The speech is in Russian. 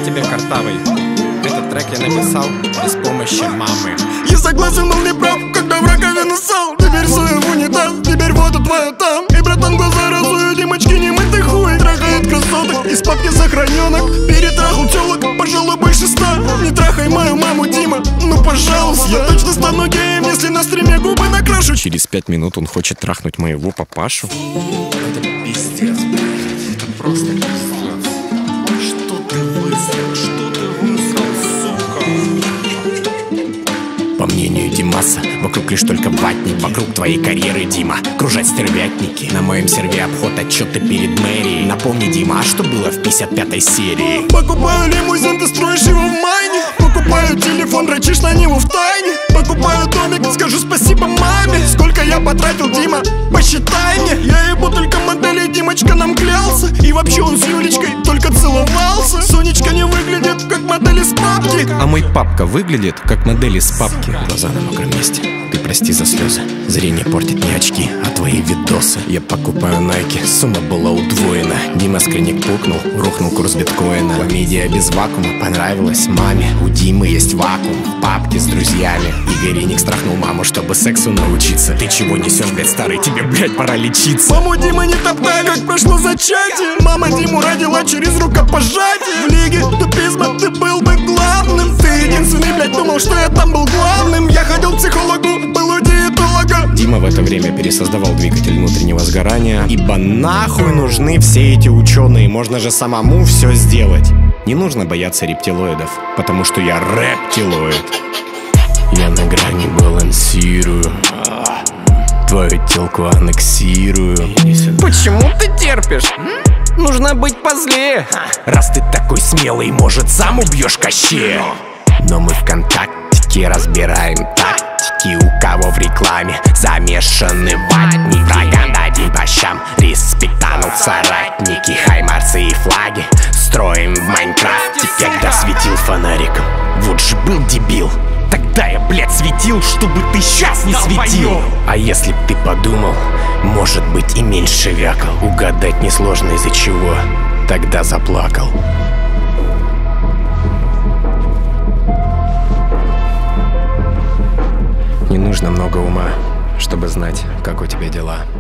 тебе, картавый. Этот трек я написал без помощи мамы. Я согласен, он не прав, когда в раковину ссал. Теперь сую в унитаз, теперь воду твою там. И братан глаза разую, Димочки не мытый хуй. Трахает красоток из папки сохраненок. Перетрахал телок, пожалуй, больше 100. Не трахай мою маму, Дима, ну пожалуйста. Я точно стану геем, если на стриме губы накрашу. Через 5 минут он хочет трахнуть моего папашу. Это пиздец, блядь, это просто пиздец. Что ты высрал, сука? По мнению Димаса, вокруг лишь только ватник. Вокруг твоей карьеры, Дима, кружат стервятники. На моем серве обход отчеты перед мэрией. Напомни, Дима, а что было в 55-й серии? Покупаю лимузин, ты строишь его в майне. Покупаю телефон, дрочишь на него в тайне. Покупаю домик, скажу спасибо маме. Сколько я потратил, Дима, посчитай мне. Я ебу только модели, Димочка нам клялся. И вообще он с Юлечкой только целовался. Сонечка не выглядит как модель из папки. А мой папка выглядит как модель из папки. Глаза на мокром месте. Ты прости за слезы. Зрение портит не очки, а твои видосы. Я покупаю найки, сумма была удвоена. Дима скринник пукнул, рухнул курс биткоина. Комедия без вакуума понравилась маме. У Димы есть вакуум в папке с друзьями. Игорь Еник страхнул маму, чтобы сексу научиться. Ты чего несешь, блядь, старый? Тебе, блядь, пора лечиться. Маму Димы не топтали, как прошло зачатие. Мама Диму родила через рукопожатие. В лиге тупизма ты был бы главным. Ты единственный, блядь, думал, что я там был главным. Я ходил к психологу, был у диетолога. Дима в это время пересоздавал двигатель внутреннего сгорания. Ибо нахуй нужны все эти ученые? Можно же самому все сделать. Не нужно бояться рептилоидов, потому что я рептилоид. Я на грани балансирую, твою телку аннексирую. Почему ты терпишь? Нужно быть позлее. Раз ты такой смелый, может, сам убьешь Кощея. Но мы в ВКонтактике разбираем тактики. У кого в рекламе замешаны ватники. Врагам дадим по щам, респектанут соратники. Хаймарсы и флаги строим в Майнкрафте. Когда светил фонариком, вот же был дебил. Тогда я, блядь, светил, чтобы ты сейчас не светил. А если б ты подумал, может быть, и меньше вякал. Угадать несложно из-за чего, тогда заплакал. Не нужно много ума, чтобы знать, как у тебя дела.